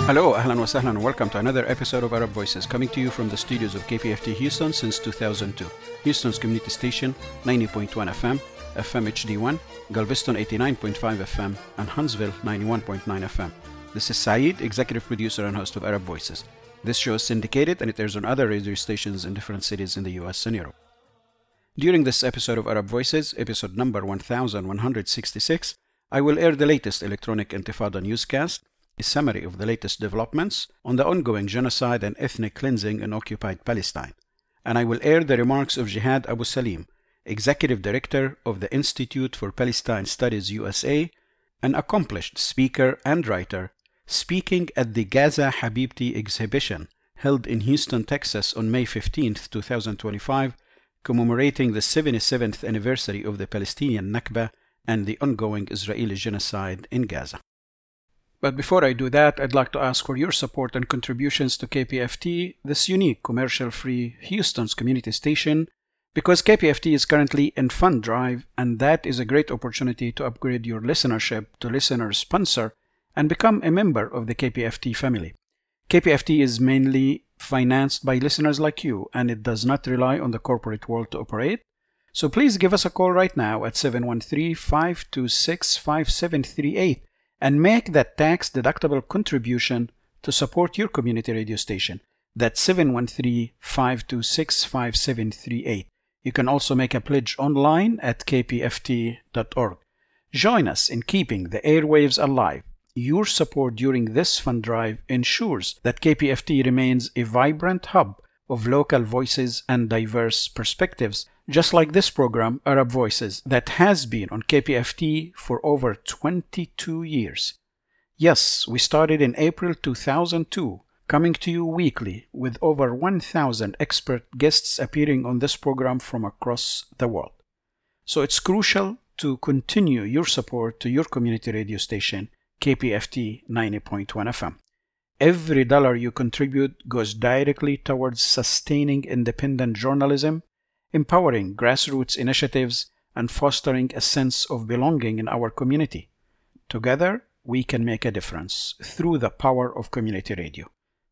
Hello, ahlan wa sahlan, and welcome to another episode of Arab Voices, coming to you from the studios of KPFT Houston since 2002. Houston's community station, 90.1 FM, FM HD1, Galveston 89.5 FM, and Huntsville 91.9 FM. This is Saeed, executive producer and host of Arab Voices. This show is syndicated and it airs on other radio stations in different cities in the US and Europe. During this episode of Arab Voices, episode number 1166, I will air the latest electronic Intifada newscast, a summary of the latest developments on the ongoing genocide and ethnic cleansing in occupied Palestine. And I will air the remarks of Jihad Abu Salim, Executive Director of the Institute for Palestine Studies USA, an accomplished speaker and writer, speaking at the Gaza Habibti exhibition held in Houston, Texas on May 15, 2025, commemorating the 77th anniversary of the Palestinian Nakba and the ongoing Israeli genocide in Gaza. But before I do that, I'd like to ask for your support and contributions to KPFT, this unique commercial-free Houston's community station, because KPFT is currently in fund drive, and that is a great opportunity to upgrade your listenership to listener sponsor and become a member of the KPFT family. KPFT is mainly financed by listeners like you, and it does not rely on the corporate world to operate. So please give us a call right now at 713-526-5738 and make that tax-deductible contribution to support your community radio station. That's 713-526-5738. You can also make a pledge online at kpft.org. Join us in keeping the airwaves alive. Your support during this fund drive ensures that KPFT remains a vibrant hub of local voices and diverse perspectives, just like this program, Arab Voices, that has been on KPFT for over 22 years. Yes, we started in April 2002, coming to you weekly with over 1,000 expert guests appearing on this program from across the world. So it's crucial to continue your support to your community radio station, KPFT 90.1 FM. Every dollar you contribute goes directly towards sustaining independent journalism, empowering grassroots initiatives, and fostering a sense of belonging in our community. Together, we can make a difference through the power of community radio.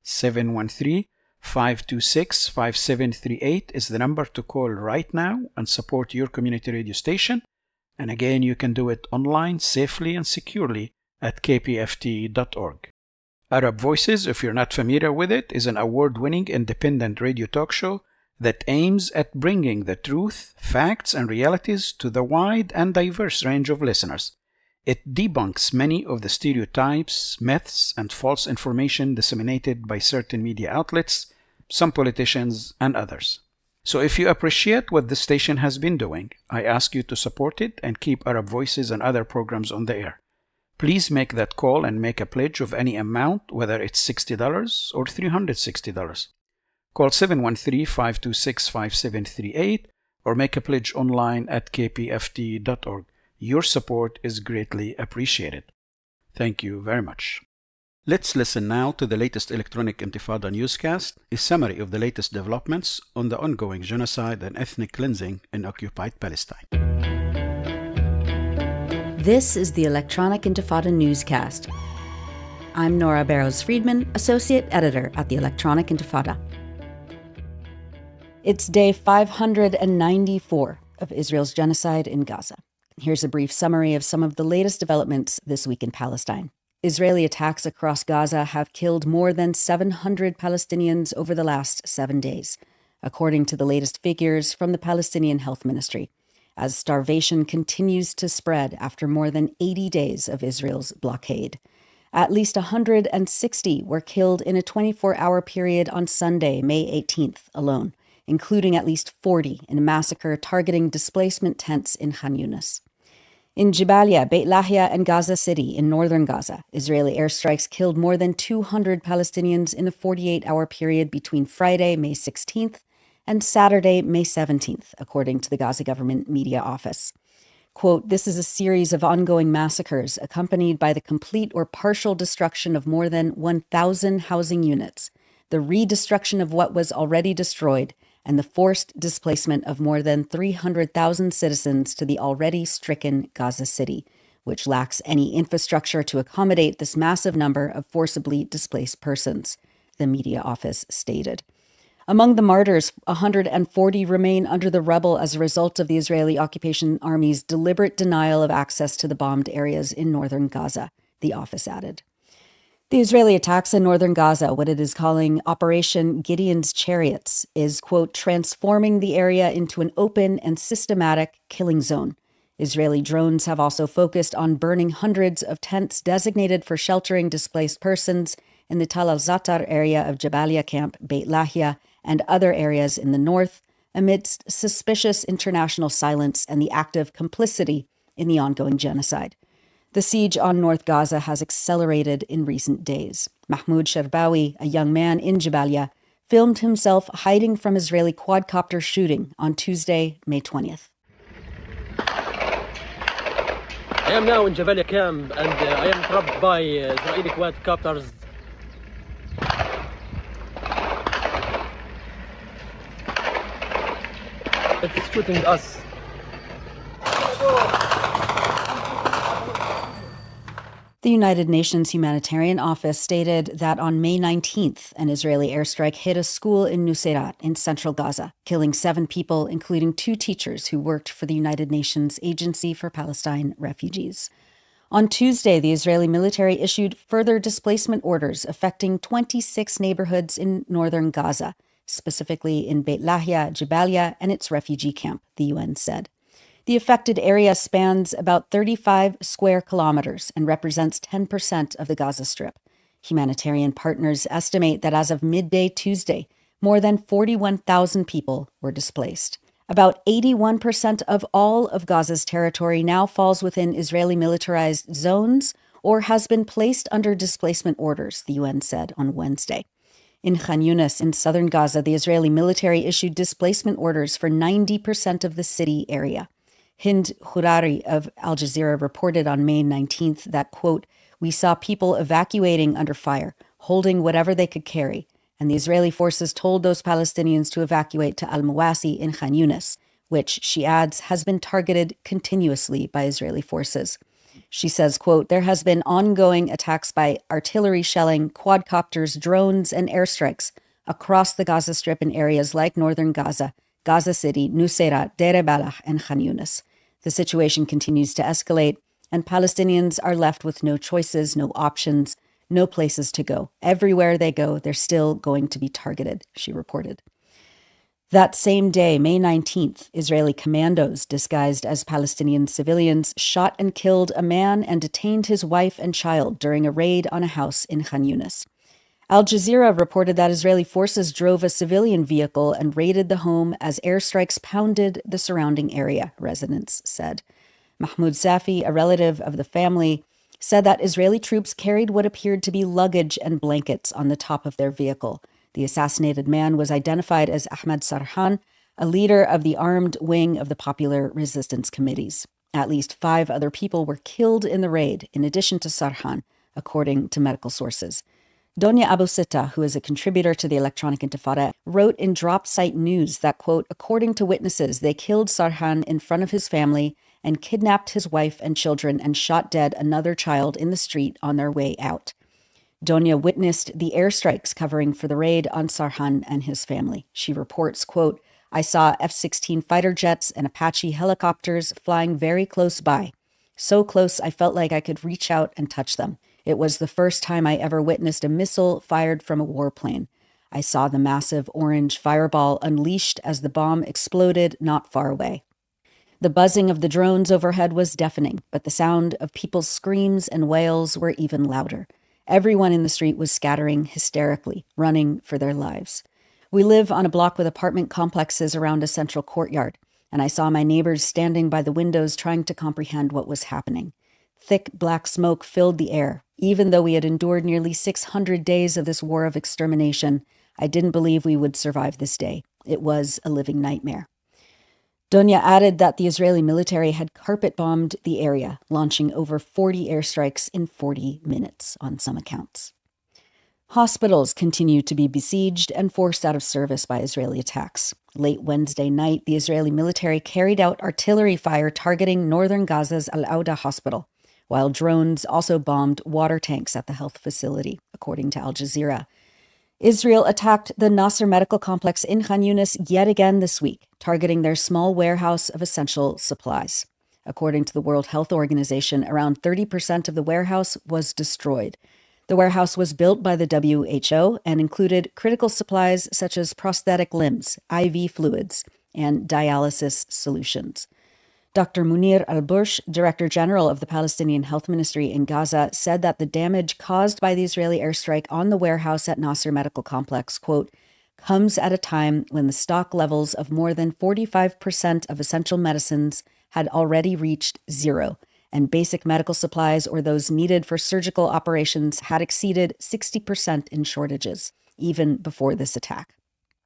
713-526-5738 is the number to call right now and support your community radio station. And again, you can do it online safely and securely at kpft.org. Arab Voices, if you're not familiar with it, is an award-winning independent radio talk show that aims at bringing the truth, facts, and realities to the wide and diverse range of listeners. It debunks many of the stereotypes, myths, and false information disseminated by certain media outlets, some politicians, and others. So if you appreciate what the station has been doing, I ask you to support it and keep Arab Voices and other programs on the air. Please make that call and make a pledge of any amount, whether it's $60 or $360. Call 713-526-5738 or make a pledge online at kpft.org. Your support is greatly appreciated. Thank you very much. Let's listen now to the latest electronic Intifada newscast, a summary of the latest developments on the ongoing genocide and ethnic cleansing in occupied Palestine. This is the Electronic Intifada newscast. I'm Nora Barrows-Friedman, Associate Editor at the Electronic Intifada. It's day 594 of Israel's genocide in Gaza. Here's a brief summary of some of the latest developments this week in Palestine. Israeli attacks across Gaza have killed more than 700 Palestinians over the last 7 days, according to the latest figures from the Palestinian Health Ministry, as starvation continues to spread after more than 80 days of Israel's blockade. At least 160 were killed in a 24-hour period on Sunday, May 18th alone, including at least 40 in a massacre targeting displacement tents in Khan Yunis. In Jabalia, Beit Lahia, and Gaza City in northern Gaza, Israeli airstrikes killed more than 200 Palestinians in a 48-hour period between Friday, May 16th, and Saturday, May 17th, according to the Gaza government media office. Quote, "This is a series of ongoing massacres accompanied by the complete or partial destruction of more than 1,000 housing units, the redestruction of what was already destroyed, and the forced displacement of more than 300,000 citizens to the already stricken Gaza City," which lacks any infrastructure to accommodate this massive number of forcibly displaced persons, the media office stated. Among the martyrs, 140 remain under the rubble as a result of the Israeli occupation army's deliberate denial of access to the bombed areas in northern Gaza, the office added. The Israeli attacks in northern Gaza, what it is calling Operation Gideon's Chariots, is, quote, transforming the area into an open and systematic killing zone. Israeli drones have also focused on burning hundreds of tents designated for sheltering displaced persons in the Tal al-Zatar area of Jabalia camp, Beit Lahia, and other areas in the north, amidst suspicious international silence and the active complicity in the ongoing genocide. The siege on North Gaza has accelerated in recent days. Mahmoud Sherbawi, a young man in Jabalia, filmed himself hiding from Israeli quadcopter shooting on Tuesday, May 20th. I am now in Jabalia camp and I am trapped by Israeli quadcopters. It's shooting us. The United Nations Humanitarian Office stated that on May 19th, an Israeli airstrike hit a school in Nuseirat in central Gaza, killing 7 people, including 2 teachers who worked for the United Nations Agency for Palestine Refugees. On Tuesday, the Israeli military issued further displacement orders affecting 26 neighborhoods in northern Gaza, specifically in Beit Lahia, Jabalia, and its refugee camp, the UN said. The affected area spans about 35 square kilometers and represents 10% of the Gaza Strip. Humanitarian partners estimate that as of midday Tuesday, more than 41,000 people were displaced. About 81% of all of Gaza's territory now falls within Israeli militarized zones or has been placed under displacement orders, the UN said on Wednesday. In Khan Yunis, in southern Gaza, the Israeli military issued displacement orders for 90% of the city area. Hind Khurari of Al Jazeera reported on May 19th that, quote, we saw people evacuating under fire, holding whatever they could carry, and the Israeli forces told those Palestinians to evacuate to Al-Mawasi in Khan Yunis, which, she adds, has been targeted continuously by Israeli forces. She says, quote, there has been ongoing attacks by artillery shelling, quadcopters, drones, and airstrikes across the Gaza Strip in areas like northern Gaza, Gaza City, Nuseirat, Deir Balah, and Khan Yunis. The situation continues to escalate, and Palestinians are left with no choices, no options, no places to go. Everywhere they go, they're still going to be targeted, she reported. That same day, May 19th, Israeli commandos disguised as Palestinian civilians shot and killed a man and detained his wife and child during a raid on a house in Khan Yunis. Al Jazeera reported that Israeli forces drove a civilian vehicle and raided the home as airstrikes pounded the surrounding area, residents said. Mahmoud Safi, a relative of the family, said that Israeli troops carried what appeared to be luggage and blankets on the top of their vehicle. The assassinated man was identified as Ahmad Sarhan, a leader of the armed wing of the Popular Resistance Committees. At least 5 other people were killed in the raid, in addition to Sarhan, according to medical sources. Donia Abu Sitta, who is a contributor to the Electronic Intifada, wrote in Drop Site News that, quote, according to witnesses, they killed Sarhan in front of his family and kidnapped his wife and children and shot dead another child in the street on their way out. Donia witnessed the airstrikes covering for the raid on Sarhan and his family. She reports, quote, I saw F-16 fighter jets and Apache helicopters flying very close by. So close I felt like I could reach out and touch them. It was the first time I ever witnessed a missile fired from a warplane. I saw the massive orange fireball unleashed as the bomb exploded not far away. The buzzing of the drones overhead was deafening, but the sound of people's screams and wails were even louder. Everyone in the street was scattering hysterically, running for their lives. We live on a block with apartment complexes around a central courtyard, and I saw my neighbors standing by the windows trying to comprehend what was happening. Thick black smoke filled the air. Even though we had endured nearly 600 days of this war of extermination, I didn't believe we would survive this day. It was a living nightmare. Donia added that the Israeli military had carpet-bombed the area, launching over 40 airstrikes in 40 minutes on some accounts. Hospitals continue to be besieged and forced out of service by Israeli attacks. Late Wednesday night, the Israeli military carried out artillery fire targeting northern Gaza's Al-Auda hospital, while drones also bombed water tanks at the health facility, according to Al Jazeera. Israel attacked the Nasser Medical Complex in Khan Yunis yet again this week, targeting their small warehouse of essential supplies. According to the World Health Organization, around 30% of the warehouse was destroyed. The warehouse was built by the WHO and included critical supplies such as prosthetic limbs, IV fluids, and dialysis solutions. Dr. Munir al-Bursh, Director General of the Palestinian Health Ministry in Gaza, said that the damage caused by the Israeli airstrike on the warehouse at Nasser Medical Complex, quote, comes at a time when the stock levels of more than 45% of essential medicines had already reached zero, and basic medical supplies or those needed for surgical operations had exceeded 60% in shortages, even before this attack.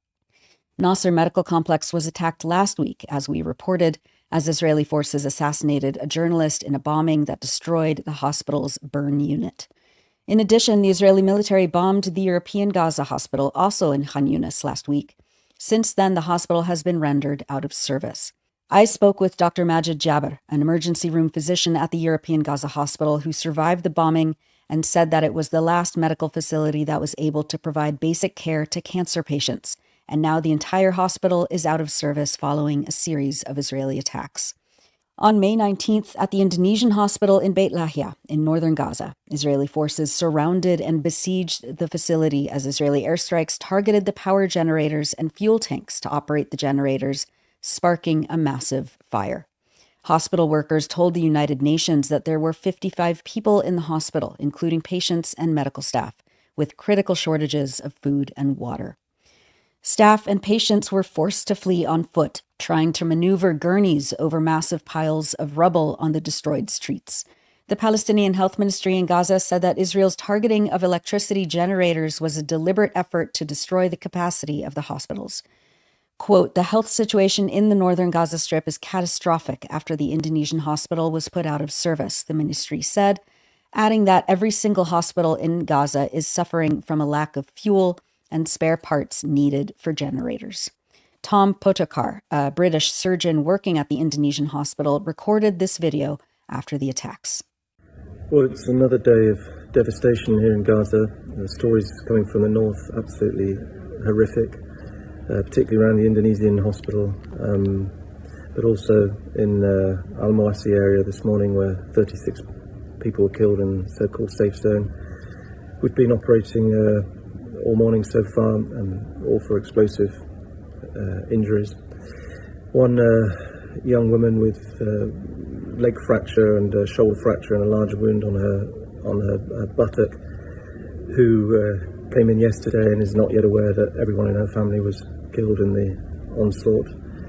Nasser Medical Complex was attacked last week, as we reported, as Israeli forces assassinated a journalist in a bombing that destroyed the hospital's burn unit. In addition, the Israeli military bombed the European Gaza hospital, also in Khan Yunis, last week. Since then, the hospital has been rendered out of service. I spoke with Dr. Majid Jaber, an emergency room physician at the European Gaza hospital who survived the bombing and said that it was the last medical facility that was able to provide basic care to cancer patients, and now the entire hospital is out of service following a series of Israeli attacks. On May 19th, at the Indonesian hospital in Beit Lahia in northern Gaza, Israeli forces surrounded and besieged the facility as Israeli airstrikes targeted the power generators and fuel tanks to operate the generators, sparking a massive fire. Hospital workers told the United Nations that there were 55 people in the hospital, including patients and medical staff, with critical shortages of food and water. Staff and patients were forced to flee on foot, trying to maneuver gurneys over massive piles of rubble on the destroyed streets. The Palestinian Health Ministry in Gaza said that Israel's targeting of electricity generators was a deliberate effort to destroy the capacity of the hospitals. Quote, the health situation in the northern Gaza Strip is catastrophic after the Indonesian hospital was put out of service, the ministry said, adding that every single hospital in Gaza is suffering from a lack of fuel and spare parts needed for generators. Tom Potokar, a British surgeon working at the Indonesian hospital, recorded this video after the attacks. Well, it's another day of devastation here in Gaza. The stories coming from the north, absolutely horrific, particularly around the Indonesian hospital, but also in Al-Mawasi area this morning where 36 people were killed in the so-called safe zone. We've been operating all morning so far, and all for explosive injuries. One young woman with leg fracture and a shoulder fracture and a large wound on her buttock, who came in yesterday and is not yet aware that everyone in her family was killed in the onslaught.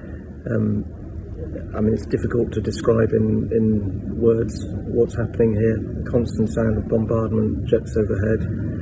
I mean, it's difficult to describe in words what's happening here. The constant sound of bombardment, jets overhead.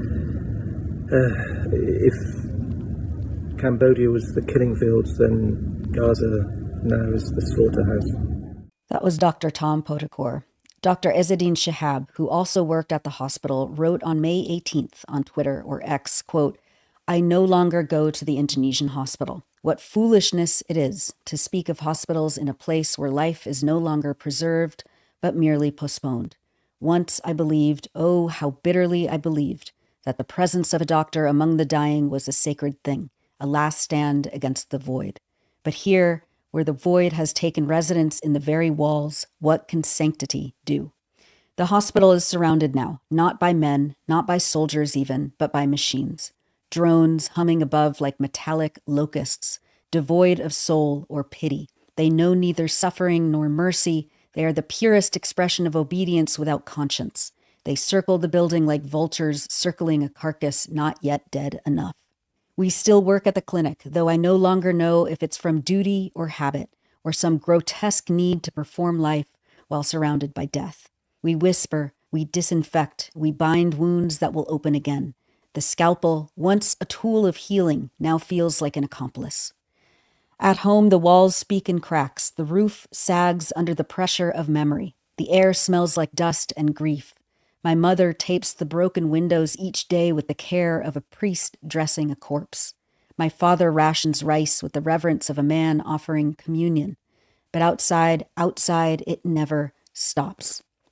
If Cambodia was the killing fields, then Gaza now is the slaughterhouse. That was Dr. Tom Potokar. Dr. Ezzedine Shihab, who also worked at the hospital, wrote on May 18th on Twitter, or X, quote, I no longer go to the Indonesian hospital. What foolishness it is to speak of hospitals in a place where life is no longer preserved, but merely postponed. Once I believed, oh, how bitterly I believed, that the presence of a doctor among the dying was a sacred thing, a last stand against the void. But here, where the void has taken residence in the very walls, what can sanctity do? The hospital is surrounded now, not by men, not by soldiers even, but by machines. Drones humming above like metallic locusts, devoid of soul or pity. They know neither suffering nor mercy. They are the purest expression of obedience without conscience. They circle the building like vultures circling a carcass not yet dead enough. We still work at the clinic, though I no longer know if it's from duty or habit, or some grotesque need to perform life while surrounded by death. We whisper, we disinfect, we bind wounds that will open again. The scalpel, once a tool of healing, now feels like an accomplice. At home, the walls speak in cracks. The roof sags under the pressure of memory. The air smells like dust and grief. My mother tapes the broken windows each day with the care of a priest dressing a corpse. My father rations rice with the reverence of a man offering communion. But outside, it never stops.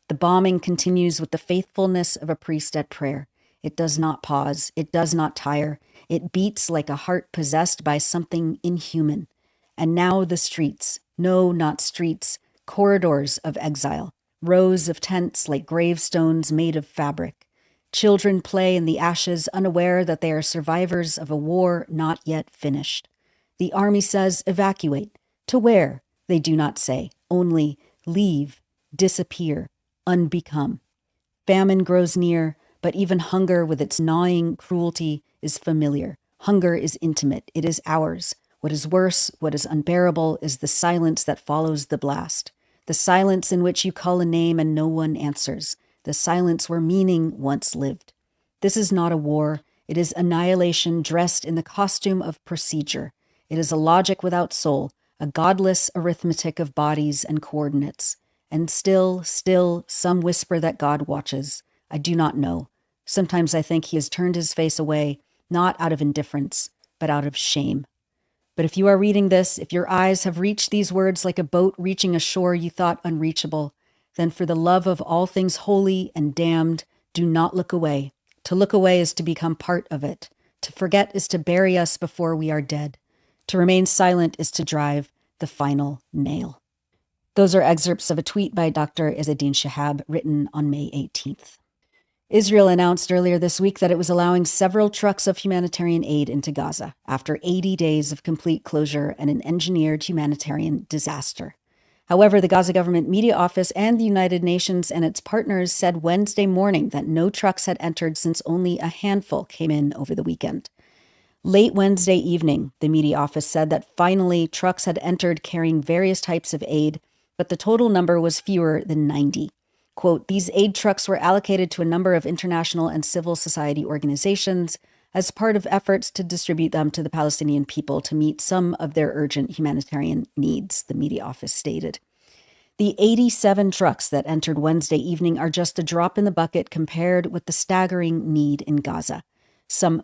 The bombing continues with the faithfulness of a priest at prayer. It does not pause. It does not tire. It beats like a heart possessed by something inhuman. And now the streets. No, not streets. Corridors of exile. Rows of tents like gravestones made of fabric. Children play in the ashes, unaware that they are survivors of a war not yet finished. The army says, evacuate. To where? They do not say. Only leave, disappear, unbecome. Famine grows near, but even hunger with its gnawing cruelty is familiar. Hunger is intimate. It is ours. What is worse, what is unbearable, is the silence that follows the blast. The silence in which you call a name and no one answers. The silence where meaning once lived. This is not a war. It is annihilation dressed in the costume of procedure. It is a logic without soul, a godless arithmetic of bodies and coordinates. And still, some whisper that God watches. I do not know. Sometimes I think he has turned his face away, not out of indifference, but out of shame. But if you are reading this, if your eyes have reached these words like a boat reaching a shore you thought unreachable, then for the love of all things holy and damned, do not look away. To look away is to become part of it. To forget is to bury us before we are dead. To remain silent is to drive the final nail. Those are excerpts of a tweet by Dr. Izzeddin Shihab written on May 18th. Israel announced earlier this week that it was allowing several trucks of humanitarian aid into Gaza after 80 days of complete closure and an engineered humanitarian disaster. However, the Gaza government media office and the United Nations and its partners said Wednesday morning that no trucks had entered since only a handful came in over the weekend. Late Wednesday evening, the media office said that finally trucks had entered carrying various types of aid, but the total number was fewer than 90. Quote, these aid trucks were allocated to a number of international and civil society organizations as part of efforts to distribute them to the Palestinian people to meet some of their urgent humanitarian needs, the media office stated. The 87 trucks that entered Wednesday evening are just a drop in the bucket compared with the staggering need in Gaza. Some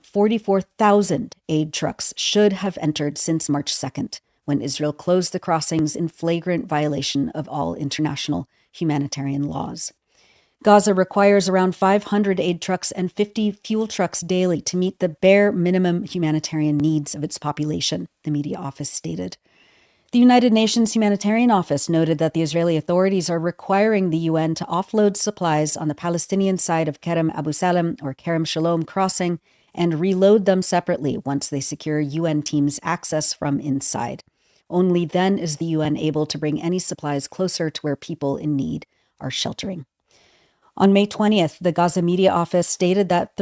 44,000 aid trucks should have entered since March 2nd, when Israel closed the crossings in flagrant violation of all international humanitarian laws. Gaza requires around 500 aid trucks and 50 fuel trucks daily to meet the bare minimum humanitarian needs of its population, the media office stated. The United Nations Humanitarian Office noted that the Israeli authorities are requiring the UN to offload supplies on the Palestinian side of Kerem Abu Salam or Kerem Shalom crossing and reload them separately once they secure UN teams access from inside. Only then is the UN able to bring any supplies closer to where people in need are sheltering. On May 20th, the Gaza Media Office stated that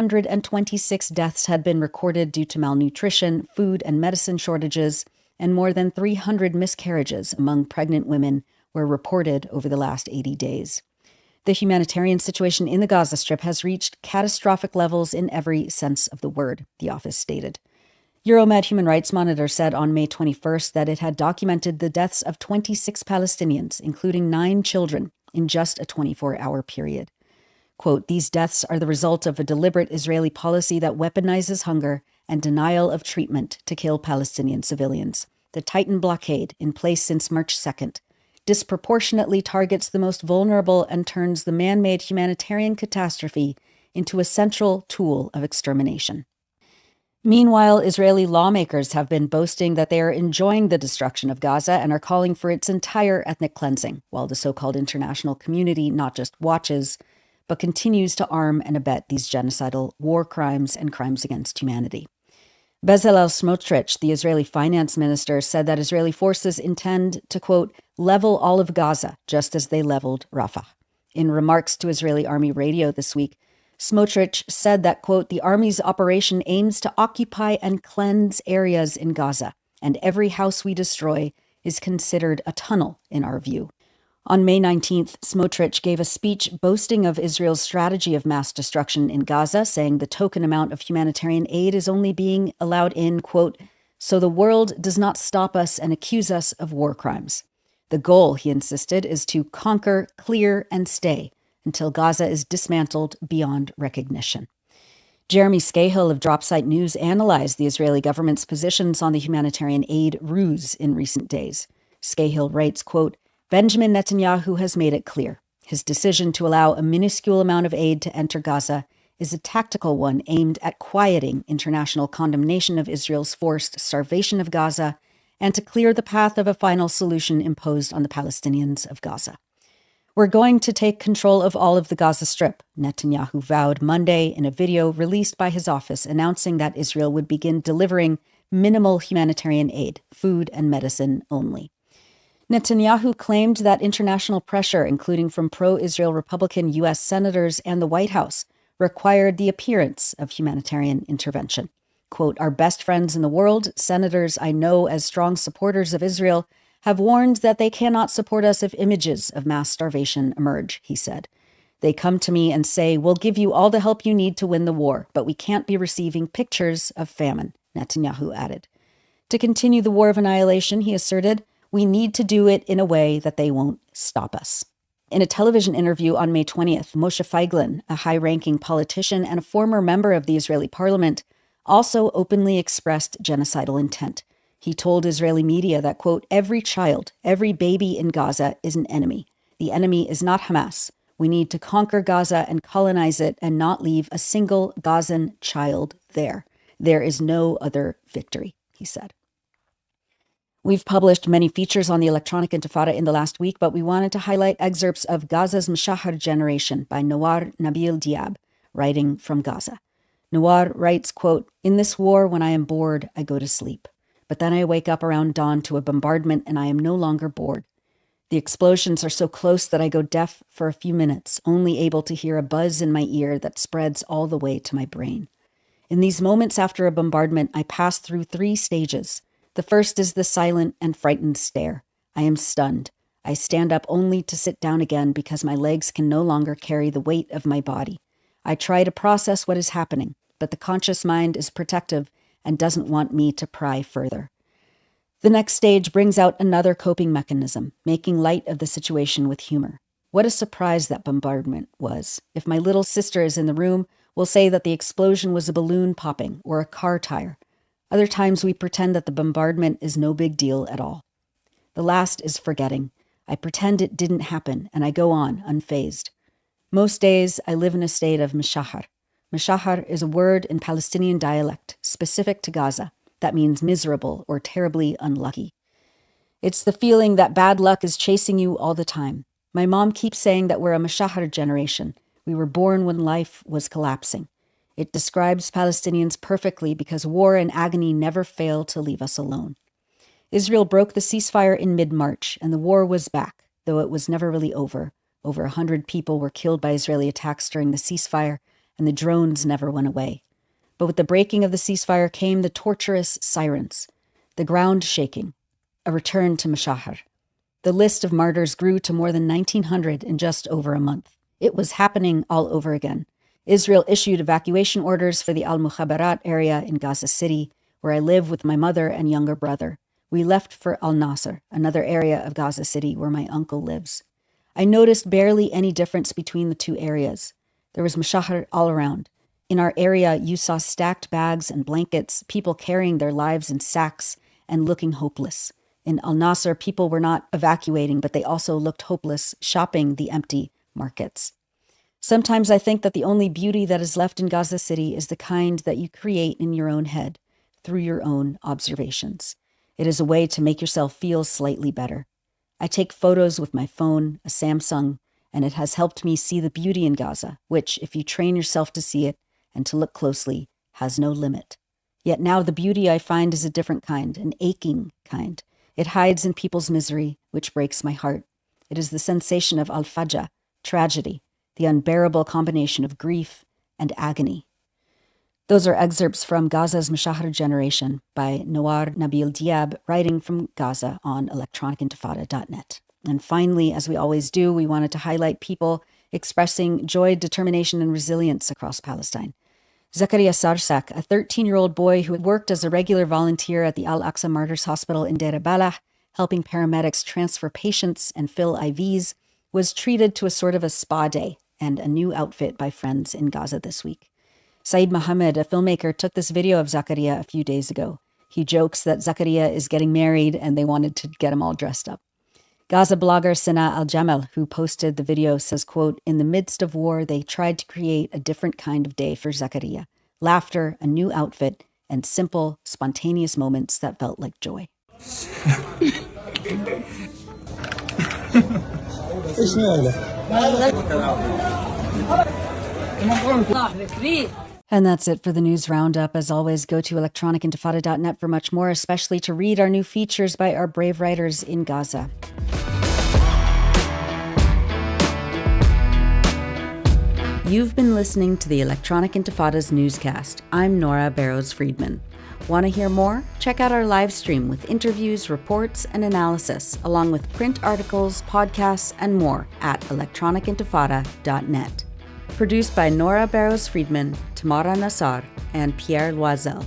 326 deaths had been recorded due to malnutrition, food and medicine shortages, and more than 300 miscarriages among pregnant women were reported over the last 80 days. The humanitarian situation in the Gaza Strip has reached catastrophic levels in every sense of the word, the office stated. Euromed Human Rights Monitor said on May 21st that it had documented the deaths of 26 Palestinians, including 9 children, in just a 24-hour period. Quote, these deaths are the result of a deliberate Israeli policy that weaponizes hunger and denial of treatment to kill Palestinian civilians. The Titan blockade, in place since March 2nd, disproportionately targets the most vulnerable and turns the man-made humanitarian catastrophe into a central tool of extermination. Meanwhile, Israeli lawmakers have been boasting that they are enjoying the destruction of Gaza and are calling for its entire ethnic cleansing, while the so-called international community not just watches, but continues to arm and abet these genocidal war crimes and crimes against humanity. Bezalel Smotrich, the Israeli finance minister, said that Israeli forces intend to, quote, level all of Gaza, just as they leveled Rafah. In remarks to Israeli army radio this week, Smotrich said that, quote, the army's operation aims to occupy and cleanse areas in Gaza, and every house we destroy is considered a tunnel, in our view. On May 19th, Smotrich gave a speech boasting of Israel's strategy of mass destruction in Gaza, saying the token amount of humanitarian aid is only being allowed in, quote, so the world does not stop us and accuse us of war crimes. The goal, he insisted, is to conquer, clear, and stay until Gaza is dismantled beyond recognition. Jeremy Scahill of Dropsite News analyzed the Israeli government's positions on the humanitarian aid ruse in recent days. Scahill writes, quote, Benjamin Netanyahu has made it clear. His decision to allow a minuscule amount of aid to enter Gaza is a tactical one aimed at quieting international condemnation of Israel's forced starvation of Gaza and to clear the path of a final solution imposed on the Palestinians of Gaza. We're going to take control of all of the Gaza Strip, Netanyahu vowed Monday in a video released by his office announcing that Israel would begin delivering minimal humanitarian aid, food and medicine only. Netanyahu claimed that international pressure, including from pro-Israel Republican U.S. senators and the White House, required the appearance of humanitarian intervention. Quote, "Our best friends in the world, senators I know as strong supporters of Israel, have warned that they cannot support us if images of mass starvation emerge," he said. "They come to me and say, we'll give you all the help you need to win the war, but we can't be receiving pictures of famine," Netanyahu added. To continue the war of annihilation, he asserted, "We need to do it in a way that they won't stop us." In a television interview on May 20th, Moshe Feiglin, a high-ranking politician and a former member of the Israeli parliament, also openly expressed genocidal intent. He told Israeli media that, quote, "Every child, every baby in Gaza is an enemy. The enemy is not Hamas. We need to conquer Gaza and colonize it and not leave a single Gazan child there. There is no other victory," he said. We've published many features on the electronic intifada in the last week, but we wanted to highlight excerpts of Gaza's Meshahar Generation by Nawar Nabil Diab, writing from Gaza. Nawar writes, quote, "In this war, when I am bored, I go to sleep. But then I wake up around dawn to a bombardment and I am no longer bored. The explosions are so close that I go deaf for a few minutes, only able to hear a buzz in my ear that spreads all the way to my brain. In these moments after a bombardment, I pass through 3 stages. The first is the silent and frightened stare. I am stunned. I stand up only to sit down again because my legs can no longer carry the weight of my body. I try to process what is happening, but the conscious mind is protective and doesn't want me to pry further. The next stage brings out another coping mechanism, making light of the situation with humor. What a surprise that bombardment was. If my little sister is in the room, we'll say that the explosion was a balloon popping or a car tire. Other times we pretend that the bombardment is no big deal at all. The last is forgetting. I pretend it didn't happen and I go on unfazed. Most days I live in a state of meshahar. Meshahar is a word in Palestinian dialect specific to Gaza that means miserable or terribly unlucky. It's the feeling that bad luck is chasing you all the time. My mom keeps saying that we're a meshahar generation. We were born when life was collapsing. It describes Palestinians perfectly because war and agony never fail to leave us alone. Israel broke the ceasefire in mid-March and the war was back, though it was never really over. Over 100 people were killed by Israeli attacks during the ceasefire, and the drones never went away. But with the breaking of the ceasefire came the torturous sirens, the ground shaking, a return to Meshahar. The list of martyrs grew to more than 1,900 in just over a month. It was happening all over again. Israel issued evacuation orders for the Al-Mukhabarat area in Gaza City, where I live with my mother and younger brother. We left for Al-Nasr, another area of Gaza City where my uncle lives. I noticed barely any difference between the 2 areas. There was Meshahar all around. In our area, you saw stacked bags and blankets, people carrying their lives in sacks and looking hopeless. In Al-Nasr, people were not evacuating, but they also looked hopeless, shopping the empty markets. Sometimes I think that the only beauty that is left in Gaza City is the kind that you create in your own head, through your own observations. It is a way to make yourself feel slightly better. I take photos with my phone, a Samsung, and it has helped me see the beauty in Gaza, which, if you train yourself to see it and to look closely, has no limit. Yet now the beauty I find is a different kind, an aching kind. It hides in people's misery, which breaks my heart. It is the sensation of al-fajah, tragedy, the unbearable combination of grief and agony. Those are excerpts from Gaza's Meshahar Generation by Nawar Nabil Diab, writing from Gaza on electronicintifada.net. And finally, as we always do, we wanted to highlight people expressing joy, determination, and resilience across Palestine. Zakaria Sarsak, a 13-year-old boy who had worked as a regular volunteer at the Al-Aqsa Martyrs Hospital in Deir Balah, helping paramedics transfer patients and fill IVs, was treated to a sort of a spa day and a new outfit by friends in Gaza this week. Saeed Mohammed, a filmmaker, took this video of Zakaria a few days ago. He jokes that Zakaria is getting married and they wanted to get him all dressed up. Gaza blogger Sana Al-Jamal, who posted the video, says, quote, "In the midst of war, they tried to create a different kind of day for Zakaria. Laughter, a new outfit, and simple, spontaneous moments that felt like joy." And that's it for the news roundup. As always, go to electronicintifada.net for much more, especially to read our new features by our brave writers in Gaza. You've been listening to the Electronic Intifada's newscast. I'm Nora Barrows-Friedman. Want to hear more? Check out our live stream with interviews, reports, and analysis, along with print articles, podcasts, and more at electronicintifada.net. Produced by Nora Barrows-Friedman, Tamara Nassar, and Pierre Loisel.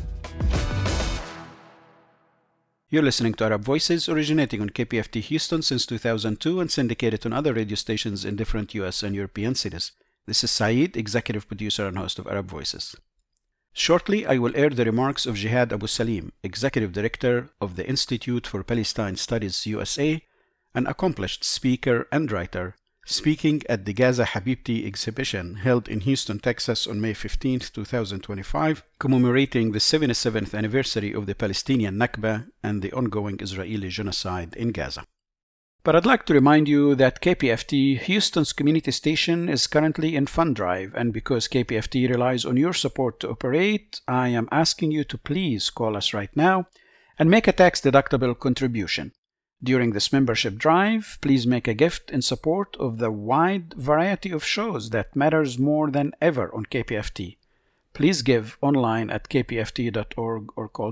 You're listening to Arab Voices, originating on KPFT Houston since 2002 and syndicated on other radio stations in different US and European cities. This is Saeed, executive producer and host of Arab Voices. Shortly, I will air the remarks of Jihad Abu Salim, executive director of the Institute for Palestine Studies USA, an accomplished speaker and writer, speaking at the Gaza Habibti exhibition held in Houston, Texas on May 15, 2025, commemorating the 77th anniversary of the Palestinian Nakba and the ongoing Israeli genocide in Gaza. But I'd like to remind you that KPFT, Houston's community station, is currently in fund drive, and because KPFT relies on your support to operate, I am asking you to please call us right now and make a tax-deductible contribution. During this membership drive, please make a gift in support of the wide variety of shows that matters more than ever on KPFT. Please give online at kpft.org or call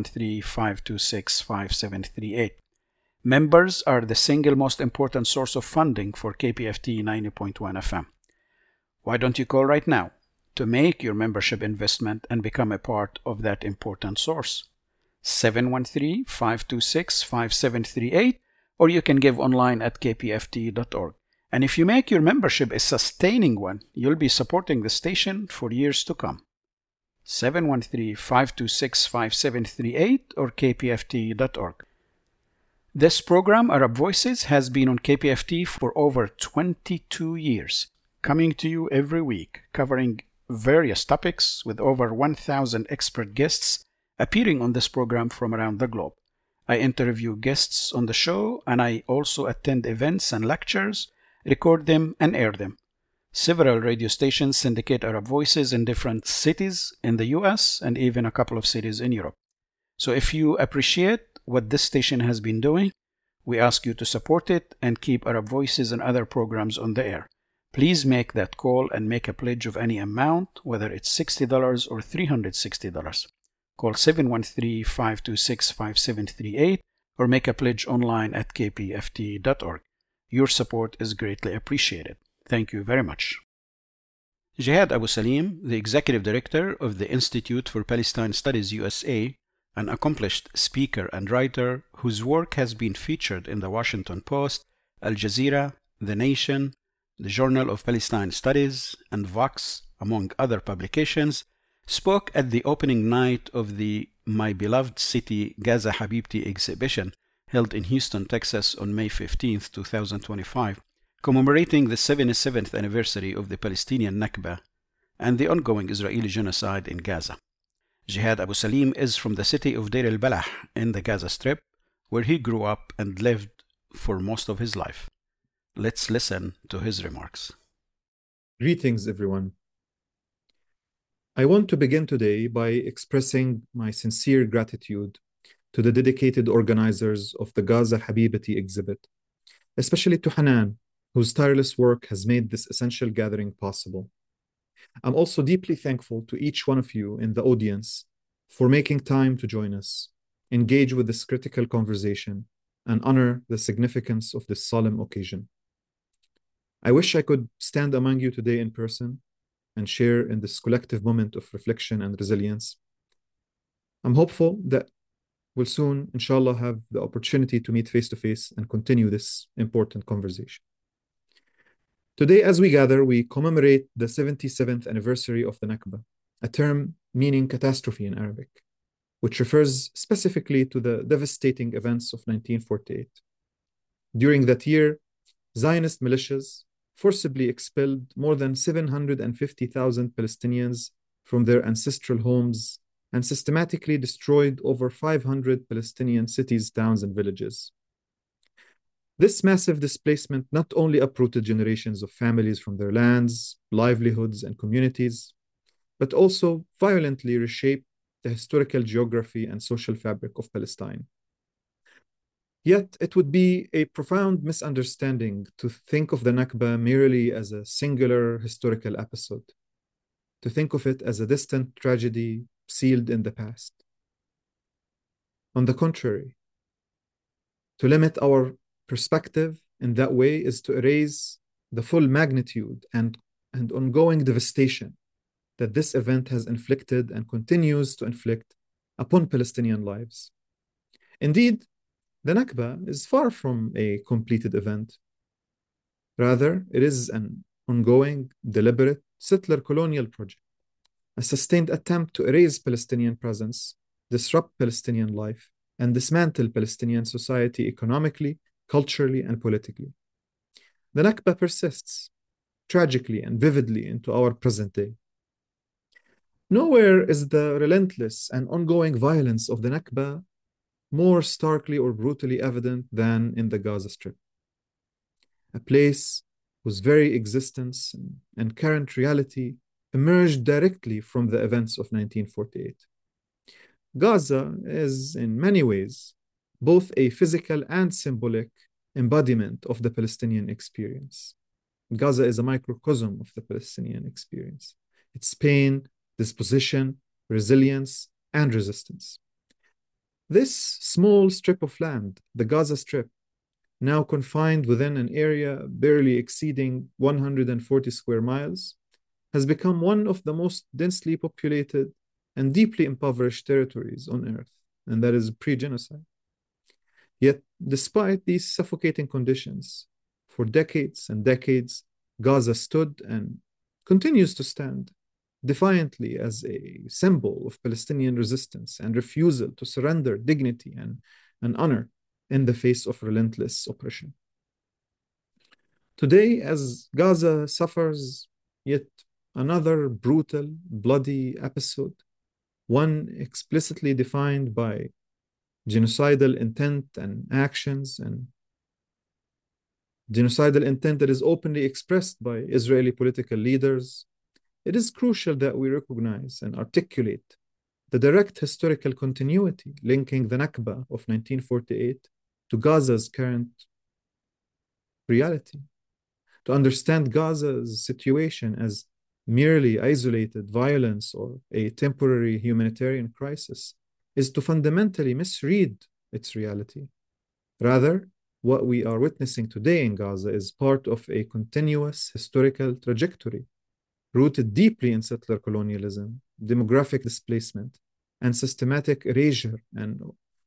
713-526-5738. Members are the single most important source of funding for KPFT 90.1 FM. Why don't you call right now to make your membership investment and become a part of that important source? 713-526-5738, or you can give online at kpft.org. And if you make your membership a sustaining one, you'll be supporting the station for years to come. 713-526-5738 or kpft.org. This program, Arab Voices, has been on KPFT for over 22 years, coming to you every week, covering various topics with over 1,000 expert guests appearing on this program from around the globe. I interview guests on the show, and I also attend events and lectures, record them, and air them. Several radio stations syndicate Arab Voices in different cities in the US and even a couple of cities in Europe. So if you appreciate what this station has been doing, we ask you to support it and keep Arab Voices and other programs on the air. Please make that call and make a pledge of any amount, whether it's $60 or $360. Call 713-526-5738 or make a pledge online at kpft.org. Your support is greatly appreciated. Thank you very much. Jihad Abu Salim, the executive director of the Institute for Palestine Studies USA, an accomplished speaker and writer whose work has been featured in the Washington Post, Al Jazeera, The Nation, the Journal of Palestine Studies, and Vox, among other publications, spoke at the opening night of the My Beloved City Gaza Habibti exhibition held in Houston, Texas on May 15, 2025, commemorating the 77th anniversary of the Palestinian Nakba and the ongoing Israeli genocide in Gaza. Jihad Abu Salim is from the city of Deir al-Balah in the Gaza Strip, where he grew up and lived for most of his life. Let's listen to his remarks. Greetings, everyone. I want to begin today by expressing my sincere gratitude to the dedicated organizers of the Gaza Habibti exhibit, especially to Hanan, whose tireless work has made this essential gathering possible. I'm also deeply thankful to each one of you in the audience for making time to join us, engage with this critical conversation, and honor the significance of this solemn occasion. I wish I could stand among you today in person and share in this collective moment of reflection and resilience. I'm hopeful that we'll soon, inshallah, have the opportunity to meet face-to-face and continue this important conversation. Today, as we gather, we commemorate the 77th anniversary of the Nakba, a term meaning catastrophe in Arabic, which refers specifically to the devastating events of 1948. During that year, Zionist militias forcibly expelled more than 750,000 Palestinians from their ancestral homes and systematically destroyed over 500 Palestinian cities, towns, and villages. This massive displacement not only uprooted generations of families from their lands, livelihoods, and communities, but also violently reshaped the historical geography and social fabric of Palestine. Yet it would be a profound misunderstanding to think of the Nakba merely as a singular historical episode, to think of it as a distant tragedy sealed in the past. On the contrary, to limit our perspective in that way is to erase the full magnitude and ongoing devastation that this event has inflicted and continues to inflict upon Palestinian lives. Indeed, the Nakba is far from a completed event. Rather, it is an ongoing, deliberate, settler colonial project, a sustained attempt to erase Palestinian presence, disrupt Palestinian life, and dismantle Palestinian society economically, culturally, and politically. The Nakba persists, tragically and vividly, into our present day. Nowhere is the relentless and ongoing violence of the Nakba more starkly or brutally evident than in the Gaza Strip, a place whose very existence and current reality emerged directly from the events of 1948. Gaza is, in many ways, both a physical and symbolic embodiment of the Palestinian experience. Gaza is a microcosm of the Palestinian experience, its pain, disposition, resilience, and resistance. This small strip of land, the Gaza Strip, now confined within an area barely exceeding 140 square miles, has become one of the most densely populated and deeply impoverished territories on earth, and that is pre-genocide. Yet, despite these suffocating conditions, for decades and decades, Gaza stood and continues to stand defiantly as a symbol of Palestinian resistance and refusal to surrender dignity and honor in the face of relentless oppression. Today, as Gaza suffers yet another brutal, bloody episode, one explicitly defined by genocidal intent and actions, and genocidal intent that is openly expressed by Israeli political leaders, it is crucial that we recognize and articulate the direct historical continuity linking the Nakba of 1948 to Gaza's current reality. To understand Gaza's situation as merely isolated violence or a temporary humanitarian crisis is to fundamentally misread its reality. Rather, what we are witnessing today in Gaza is part of a continuous historical trajectory rooted deeply in settler colonialism, demographic displacement, and systematic erasure and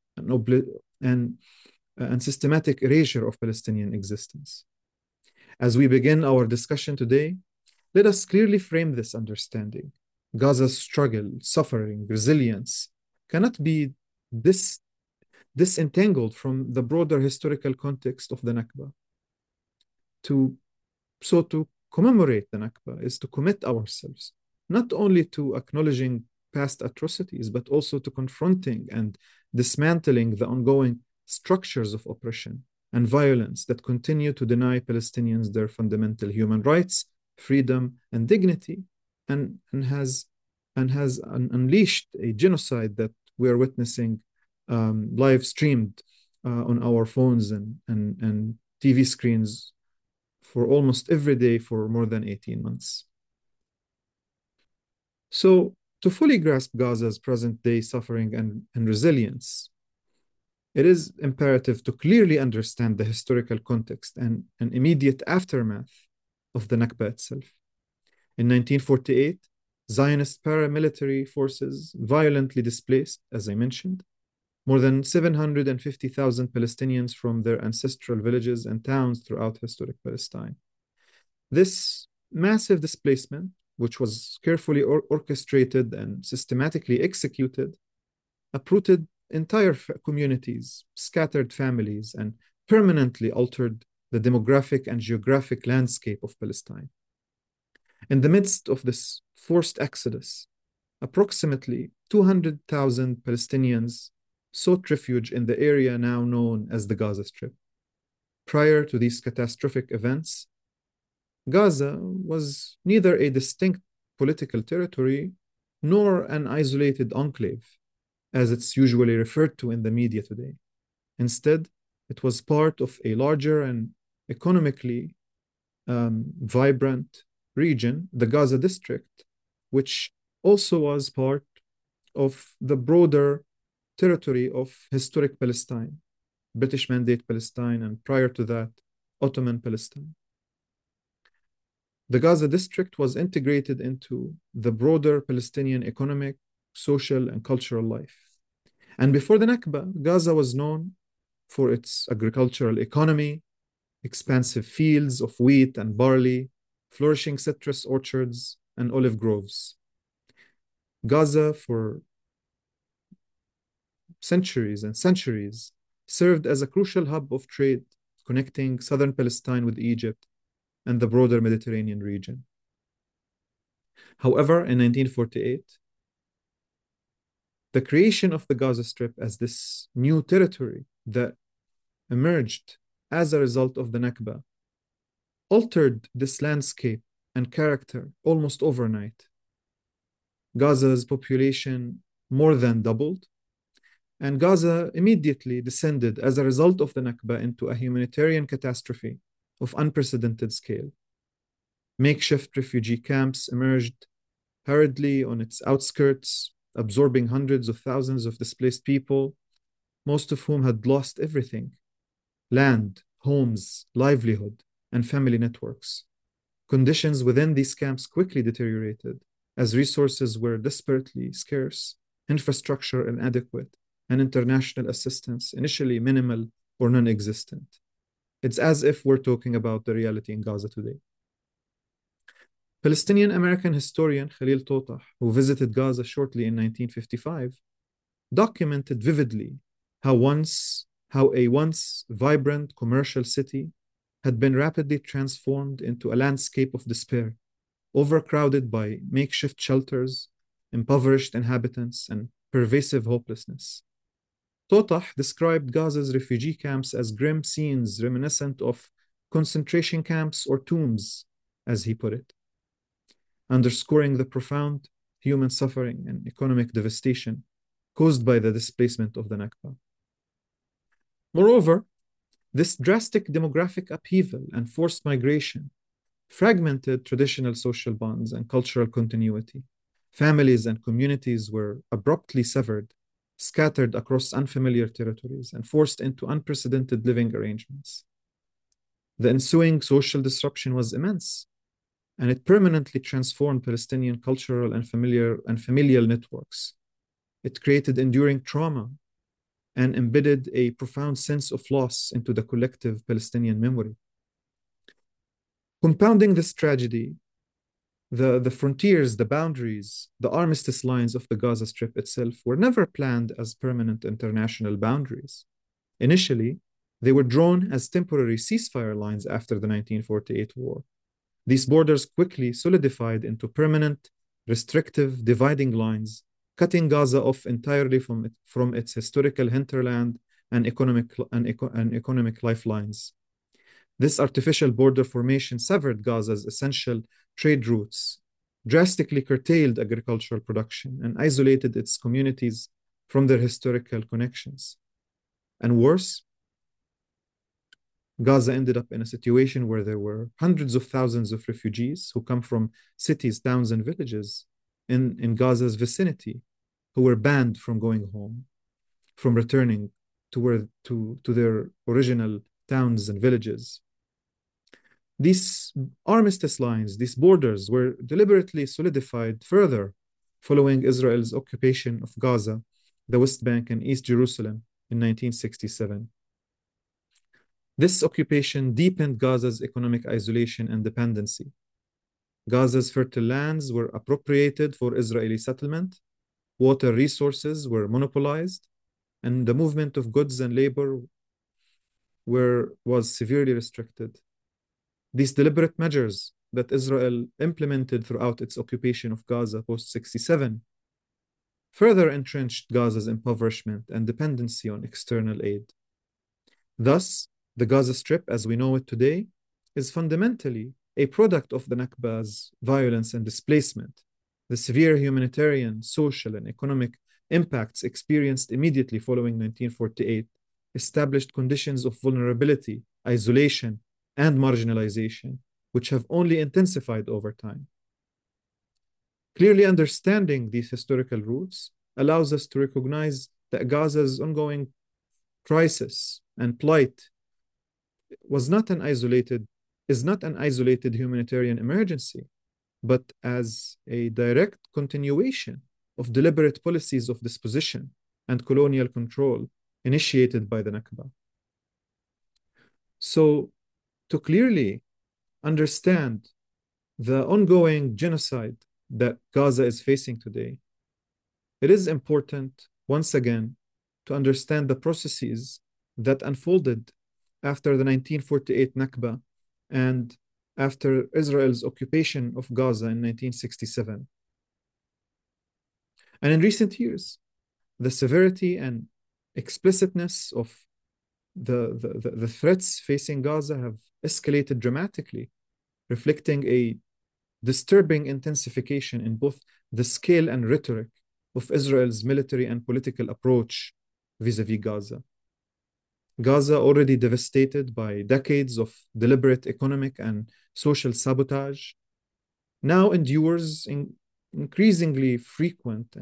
systematic erasure of Palestinian existence. As we begin our discussion today, let us clearly frame this understanding. Gaza's struggle, suffering, resilience cannot be disentangled from the broader historical context of the Nakba. To commemorate the Nakba is to commit ourselves not only to acknowledging past atrocities, but also to confronting and dismantling the ongoing structures of oppression and violence that continue to deny Palestinians their fundamental human rights, freedom, and dignity, and has unleashed a genocide that we are witnessing live streamed on our phones and TV screens for almost every day for more than 18 months. So, to fully grasp Gaza's present-day suffering and resilience, it is imperative to clearly understand the historical context and immediate aftermath of the Nakba itself. In 1948, Zionist paramilitary forces violently displaced, as I mentioned, more than 750,000 Palestinians from their ancestral villages and towns throughout historic Palestine. This massive displacement, which was carefully orchestrated and systematically executed, uprooted entire communities, scattered families, and permanently altered the demographic and geographic landscape of Palestine. In the midst of this forced exodus, approximately 200,000 Palestinians sought refuge in the area now known as the Gaza Strip. Prior to these catastrophic events, Gaza was neither a distinct political territory nor an isolated enclave, as it's usually referred to in the media today. Instead, it was part of a larger and economically vibrant region, the Gaza District, which also was part of the broader territory of historic Palestine, British Mandate Palestine, and prior to that, Ottoman Palestine. The Gaza District was integrated into the broader Palestinian economic, social, and cultural life. And before the Nakba, Gaza was known for its agricultural economy, expansive fields of wheat and barley, flourishing citrus orchards, and olive groves. Gaza, for centuries and centuries, served as a crucial hub of trade, connecting southern Palestine with Egypt and the broader Mediterranean region. However, in 1948, the creation of the Gaza Strip as this new territory that emerged as a result of the Nakba altered this landscape and character almost overnight. Gaza's population more than doubled, and Gaza immediately descended as a result of the Nakba into a humanitarian catastrophe of unprecedented scale. Makeshift refugee camps emerged hurriedly on its outskirts, absorbing hundreds of thousands of displaced people, most of whom had lost everything: land, homes, livelihood, and family networks. Conditions within these camps quickly deteriorated as resources were desperately scarce, infrastructure inadequate, and international assistance initially minimal or non-existent. It's as if we're talking about the reality in Gaza today. Palestinian-American historian Khalil Totah, who visited Gaza shortly in 1955, documented vividly how a once vibrant commercial city had been rapidly transformed into a landscape of despair, overcrowded by makeshift shelters, impoverished inhabitants, and pervasive hopelessness. Totah described Gaza's refugee camps as grim scenes reminiscent of concentration camps or tombs, as he put it, underscoring the profound human suffering and economic devastation caused by the displacement of the Nakba. Moreover, this drastic demographic upheaval and forced migration fragmented traditional social bonds and cultural continuity. Families and communities were abruptly severed, scattered across unfamiliar territories, and forced into unprecedented living arrangements. The ensuing social disruption was immense, and it permanently transformed Palestinian cultural and familial networks. It created enduring trauma and embedded a profound sense of loss into the collective Palestinian memory. Compounding this tragedy, the frontiers, the boundaries, the armistice lines of the Gaza Strip itself were never planned as permanent international boundaries. Initially, they were drawn as temporary ceasefire lines after the 1948 war. These borders quickly solidified into permanent, restrictive, dividing lines, cutting Gaza off entirely from its historical hinterland and economic lifelines. This artificial border formation severed Gaza's essential trade routes, drastically curtailed agricultural production, and isolated its communities from their historical connections. And worse, Gaza ended up in a situation where there were hundreds of thousands of refugees who come from cities, towns, and villages in Gaza's vicinity who were banned from going home, from returning to their original towns and villages. These armistice lines, these borders, were deliberately solidified further following Israel's occupation of Gaza, the West Bank, and East Jerusalem in 1967. This occupation deepened Gaza's economic isolation and dependency. Gaza's fertile lands were appropriated for Israeli settlement, water resources were monopolized, and the movement of goods and labor was severely restricted. These deliberate measures that Israel implemented throughout its occupation of Gaza post 67 further entrenched Gaza's impoverishment and dependency on external aid. Thus, the Gaza Strip, as we know it today, is fundamentally a product of the Nakba's violence and displacement, the severe humanitarian, social, and economic impacts experienced immediately following 1948 established conditions of vulnerability, isolation, and marginalization, which have only intensified over time. Clearly understanding these historical roots allows us to recognize that Gaza's ongoing crisis and plight is not an isolated humanitarian emergency, but as a direct continuation of deliberate policies of dispossession and colonial control initiated by the Nakba. So, to clearly understand the ongoing genocide that Gaza is facing today, it is important, once again, to understand the processes that unfolded after the 1948 Nakba and after Israel's occupation of Gaza in 1967. And in recent years, the severity and explicitness of the threats facing Gaza have escalated dramatically, reflecting a disturbing intensification in both the scale and rhetoric of Israel's military and political approach vis-à-vis Gaza. Gaza, already devastated by decades of deliberate economic and social sabotage, now endures increasingly frequent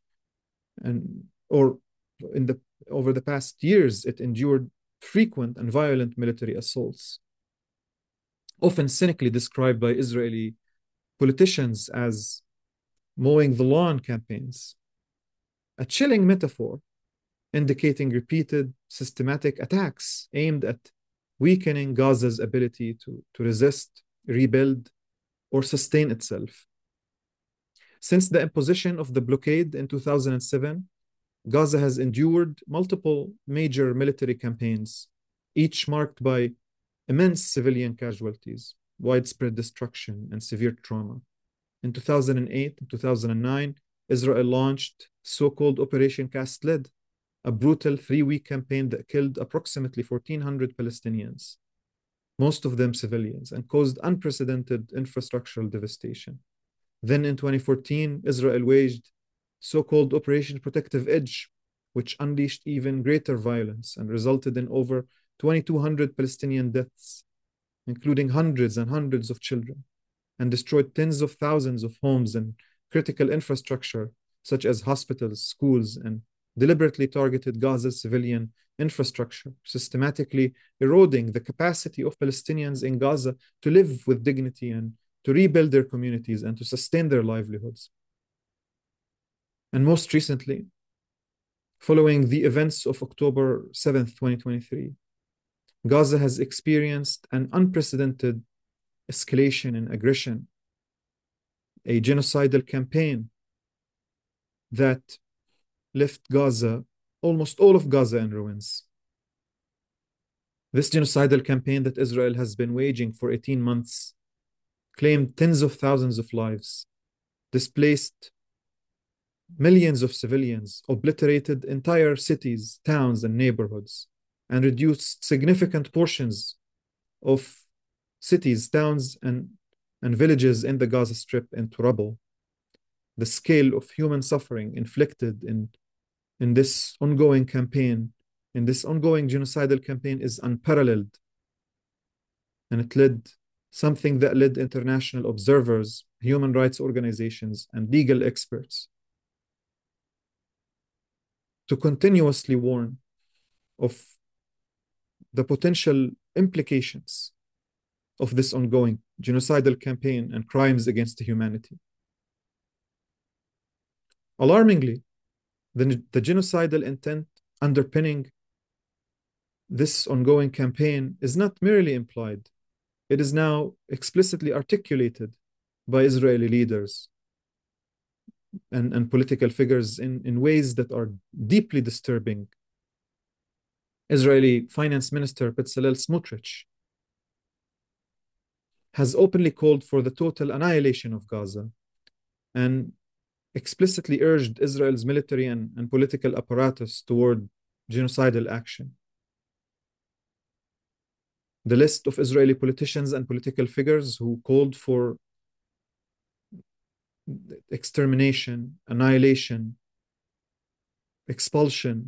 over the past years, it endured frequent and violent military assaults, often cynically described by Israeli politicians as mowing the lawn campaigns, a chilling metaphor indicating repeated systematic attacks aimed at weakening Gaza's ability to resist, rebuild, or sustain itself. Since the imposition of the blockade in 2007, Gaza has endured multiple major military campaigns, each marked by immense civilian casualties, widespread destruction, and severe trauma. In 2008 and 2009, Israel launched so-called Operation Cast Lead, a brutal 3-week campaign that killed approximately 1,400 Palestinians, most of them civilians, and caused unprecedented infrastructural devastation. Then in 2014, Israel waged so-called Operation Protective Edge, which unleashed even greater violence and resulted in over 2,200 Palestinian deaths, including hundreds and hundreds of children, and destroyed tens of thousands of homes and critical infrastructure, such as hospitals, schools, and deliberately targeted Gaza's civilian infrastructure, systematically eroding the capacity of Palestinians in Gaza to live with dignity and to rebuild their communities and to sustain their livelihoods. And most recently, following the events of October 7th, 2023, Gaza has experienced an unprecedented escalation in aggression, a genocidal campaign that left Gaza, almost all of Gaza, in ruins. This genocidal campaign that Israel has been waging for 18 months claimed tens of thousands of lives, displaced millions of civilians, obliterated entire cities, towns, and neighborhoods, and reduced significant portions of cities, towns, and villages in the Gaza Strip into rubble. The scale of human suffering inflicted in this ongoing campaign, in this ongoing genocidal campaign, is unparalleled. And it led something that led international observers, human rights organizations, and legal experts to continuously warn of the potential implications of this ongoing genocidal campaign and crimes against humanity. Alarmingly, the genocidal intent underpinning this ongoing campaign is not merely implied. It is now explicitly articulated by Israeli leaders and political figures in ways that are deeply disturbing. Israeli Finance Minister Bezalel Smotrich has openly called for the total annihilation of Gaza and explicitly urged Israel's military and political apparatus toward genocidal action. The list of Israeli politicians and political figures who called for extermination, annihilation, expulsion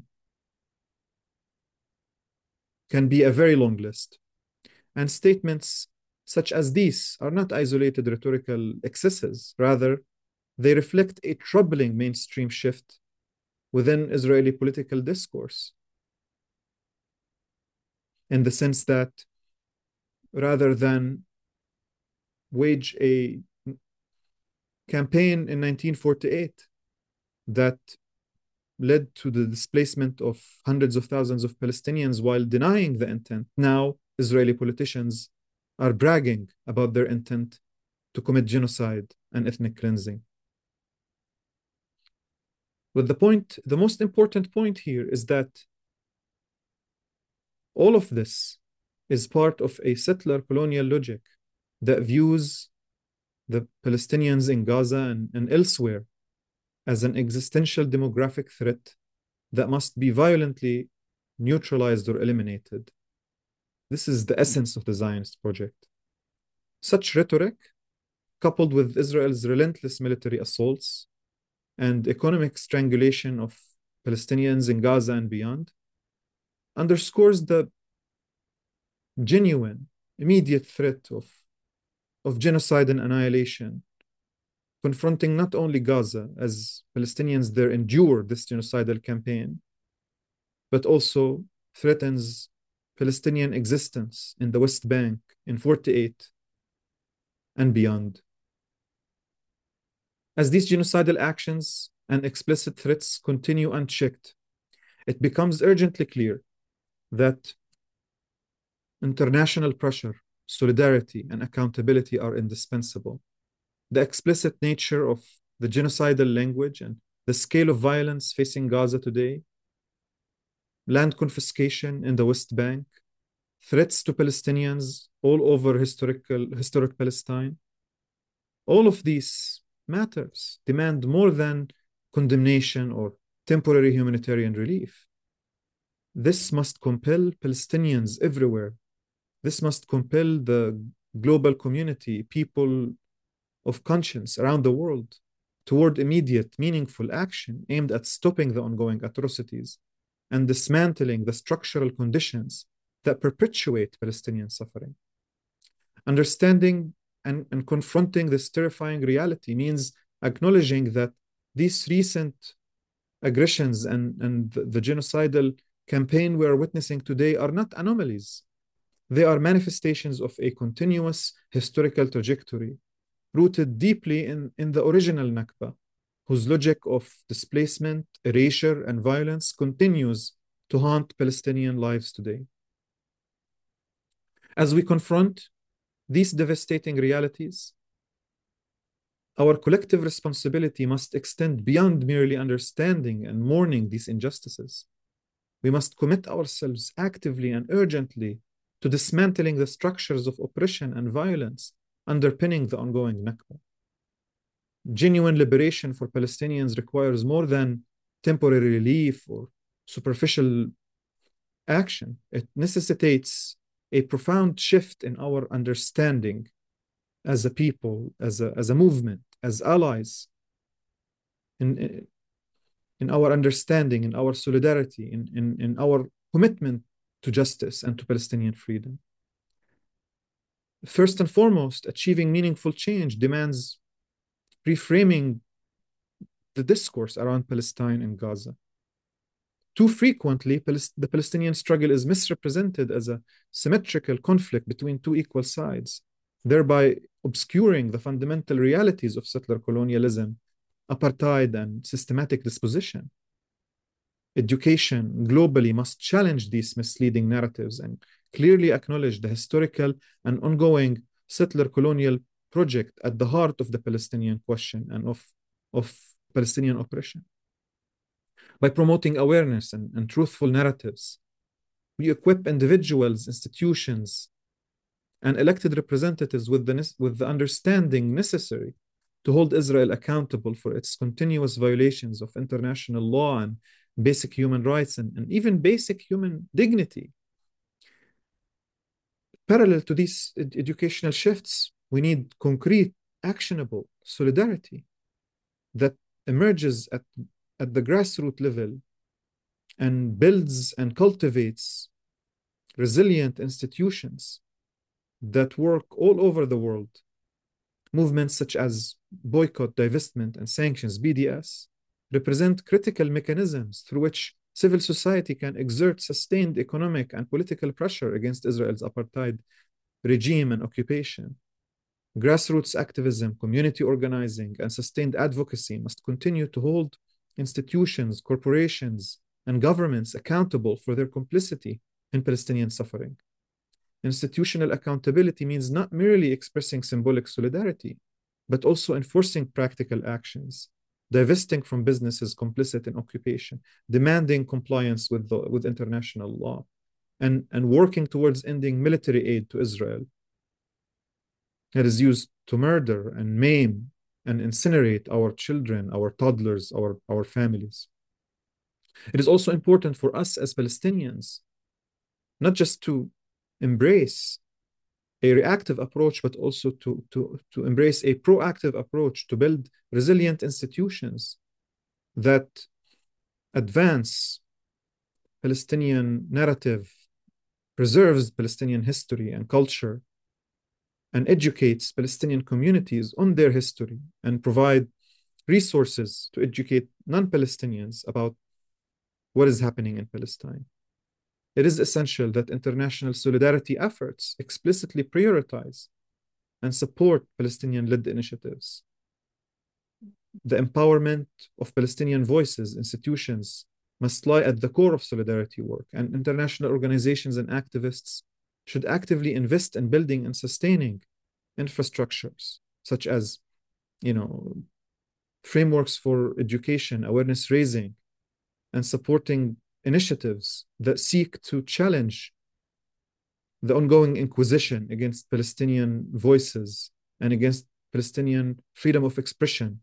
can be a very long list. And statements such as these are not isolated rhetorical excesses. Rather, they reflect a troubling mainstream shift within Israeli political discourse, in the sense that rather than wage a campaign in 1948 that led to the displacement of hundreds of thousands of Palestinians while denying the intent, now Israeli politicians are bragging about their intent to commit genocide and ethnic cleansing. But the most important point here is that all of this is part of a settler colonial logic that views the Palestinians in Gaza and elsewhere as an existential demographic threat that must be violently neutralized or eliminated. This is the essence of the Zionist project. Such rhetoric, coupled with Israel's relentless military assaults and economic strangulation of Palestinians in Gaza and beyond, underscores the genuine, immediate threat of genocide and annihilation, confronting not only Gaza, as Palestinians there endure this genocidal campaign, but also threatens Palestinian existence in the West Bank in 48 and beyond. As these genocidal actions and explicit threats continue unchecked, it becomes urgently clear that international pressure, solidarity, and accountability are indispensable. The explicit nature of the genocidal language and the scale of violence facing Gaza today, land confiscation in the West Bank, threats to Palestinians all over historic Palestine, all of these matters demand more than condemnation or temporary humanitarian relief. This must compel Palestinians everywhere. This must compel the global community, people of conscience around the world, toward immediate, meaningful action aimed at stopping the ongoing atrocities and dismantling the structural conditions that perpetuate Palestinian suffering. Understanding and confronting this terrifying reality means acknowledging that these recent aggressions and the genocidal campaign we are witnessing today are not anomalies. They are manifestations of a continuous historical trajectory rooted deeply in the original Nakba, whose logic of displacement, erasure, and violence continues to haunt Palestinian lives today. As we confront these devastating realities, our collective responsibility must extend beyond merely understanding and mourning these injustices. We must commit ourselves actively and urgently to dismantling the structures of oppression and violence underpinning the ongoing Nakba. Genuine liberation for Palestinians requires more than temporary relief or superficial action. It necessitates a profound shift in our understanding as a people, as a movement, as allies, in our understanding, in our solidarity, in our commitment to justice and to Palestinian freedom. First and foremost, achieving meaningful change demands reframing the discourse around Palestine and Gaza. Too frequently, the Palestinian struggle is misrepresented as a symmetrical conflict between two equal sides, thereby obscuring the fundamental realities of settler colonialism, apartheid, and systematic dispossession. Education globally must challenge these misleading narratives and clearly acknowledge the historical and ongoing settler colonial project at the heart of the Palestinian question and of Palestinian oppression. By promoting awareness and truthful narratives, We equip individuals, institutions, and elected representatives with the understanding necessary to hold Israel accountable for its continuous violations of international law and basic human rights and even basic human dignity. Parallel to these educational shifts, we need concrete, actionable solidarity that emerges at the grassroots level and builds and cultivates resilient institutions that work all over the world. Movements such as boycott, divestment, and sanctions, BDS, represent critical mechanisms through which civil society can exert sustained economic and political pressure against Israel's apartheid regime and occupation. Grassroots activism, community organizing, and sustained advocacy must continue to hold institutions, corporations, and governments accountable for their complicity in Palestinian suffering. Institutional accountability means not merely expressing symbolic solidarity, but also enforcing practical actions, divesting from businesses complicit in occupation, demanding compliance with international law, and working towards ending military aid to Israel that is used to murder and maim and incinerate our children, our toddlers, our families. It is also important for us as Palestinians not just to embrace a reactive approach, but also to embrace a proactive approach to build resilient institutions that advance Palestinian narrative, preserves Palestinian history and culture, and educates Palestinian communities on their history and provide resources to educate non-Palestinians about what is happening in Palestine. It is essential that international solidarity efforts explicitly prioritize and support Palestinian-led initiatives. The empowerment of Palestinian voices, institutions, must lie at the core of solidarity work, and international organizations and activists should actively invest in building and sustaining infrastructures, such as, frameworks for education, awareness raising, and supporting initiatives that seek to challenge the ongoing inquisition against Palestinian voices and against Palestinian freedom of expression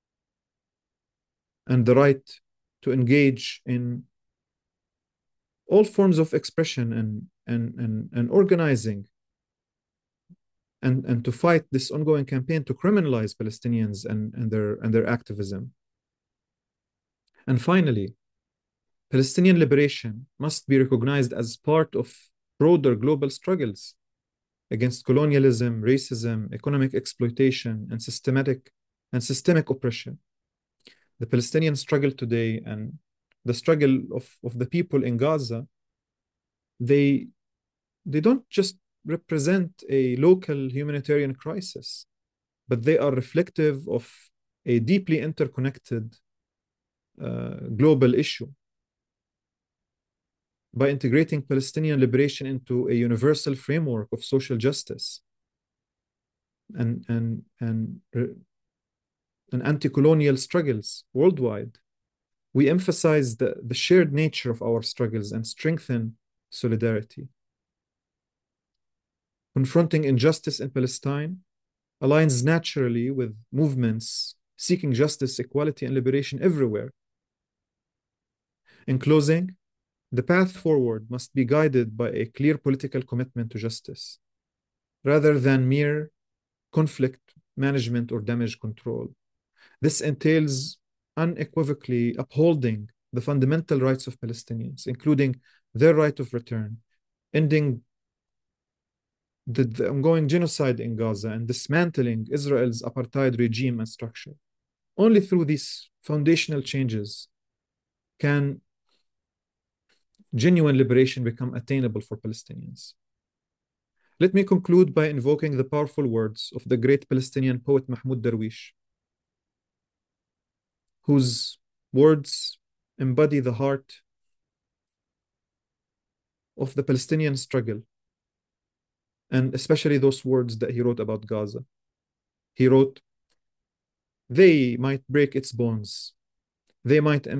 and the right to engage in all forms of expression and organizing and to fight this ongoing campaign to criminalize Palestinians and their activism. And finally, Palestinian liberation must be recognized as part of broader global struggles against colonialism, racism, economic exploitation, and systemic oppression. The Palestinian struggle today and the struggle of the people in Gaza, they don't just represent a local humanitarian crisis, but they are reflective of a deeply interconnected global issue. By integrating Palestinian liberation into a universal framework of social justice and anti-colonial struggles worldwide, we emphasize the shared nature of our struggles and strengthen solidarity. Confronting injustice in Palestine aligns naturally with movements seeking justice, equality, and liberation everywhere. In closing, the path forward must be guided by a clear political commitment to justice, rather than mere conflict management or damage control. This entails unequivocally upholding the fundamental rights of Palestinians, including their right of return, ending the ongoing genocide in Gaza, and dismantling Israel's apartheid regime and structure. Only through these foundational changes can genuine liberation become attainable for Palestinians. Let me conclude by invoking the powerful words of the great Palestinian poet Mahmoud Darwish, whose words embody the heart of the Palestinian struggle, and especially those words that he wrote about Gaza. He wrote, "They might break its bones, they might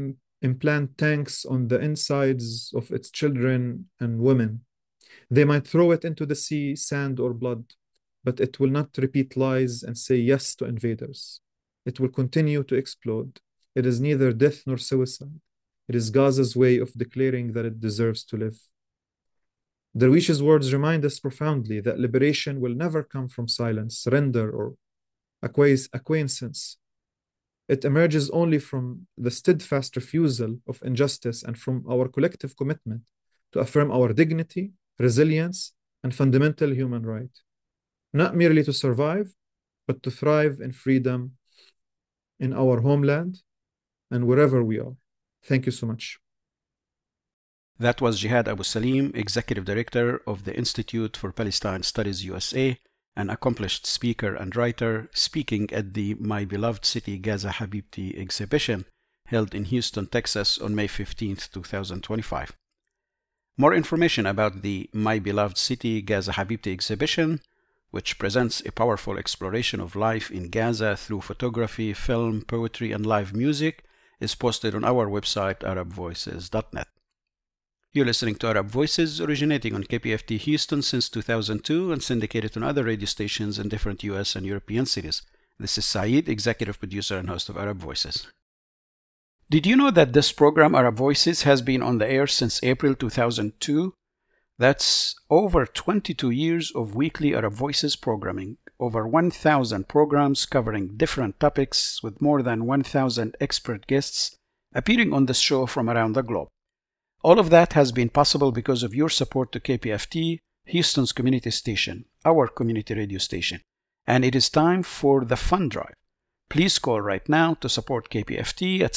implant tanks on the insides of its children and women. They might throw it into the sea, sand, or blood, but it will not repeat lies and say yes to invaders. It will continue to explode. It is neither death nor suicide. It is Gaza's way of declaring that it deserves to live. Darwish's words remind us profoundly that liberation will never come from silence, surrender, or acquiescence. It emerges only from the steadfast refusal of injustice and from our collective commitment to affirm our dignity, resilience, and fundamental human right, not merely to survive, but to thrive in freedom in our homeland and wherever we are. Thank you so much. That was Jihad Abu Salim, Executive Director of the Institute for Palestine Studies USA, an accomplished speaker and writer, speaking at the My Beloved City Gaza Habibti exhibition held in Houston, Texas on May 15, 2025. More information about the My Beloved City Gaza Habibti exhibition, which presents a powerful exploration of life in Gaza through photography, film, poetry, and live music, is posted on our website, arabvoices.net. You're listening to Arab Voices, originating on KPFT Houston since 2002 and syndicated on other radio stations in different US and European cities. This is Saeed, executive producer and host of Arab Voices. Did you know that this program, Arab Voices, has been on the air since April 2002? That's over 22 years of weekly Arab Voices programming, over 1,000 programs covering different topics with more than 1,000 expert guests appearing on this show from around the globe. All of that has been possible because of your support to KPFT, Houston's community station, our community radio station. And it is time for the fund drive. Please call right now to support KPFT at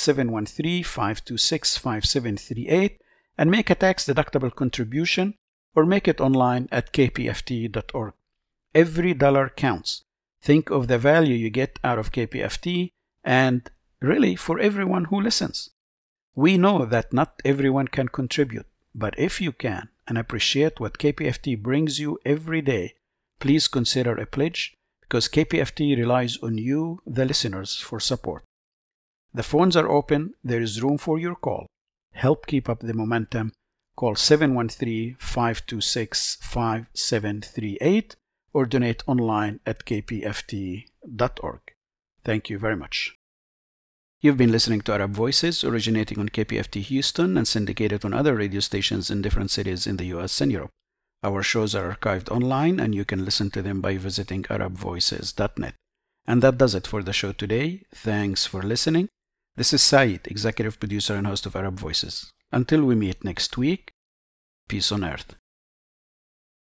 713-526-5738 and make a tax-deductible contribution or make it online at kpft.org. Every dollar counts. Think of the value you get out of KPFT and really for everyone who listens. We know that not everyone can contribute, but if you can and appreciate what KPFT brings you every day, please consider a pledge because KPFT relies on you, the listeners, for support. The phones are open. There is room for your call. Help keep up the momentum. Call 713-526-5738 or donate online at kpft.org. Thank you very much. You've been listening to Arab Voices, originating on KPFT Houston and syndicated on other radio stations in different cities in the US and Europe. Our shows are archived online and you can listen to them by visiting arabvoices.net. And that does it for the show today. Thanks for listening. This is Saeed, executive producer and host of Arab Voices. Until we meet next week, peace on earth.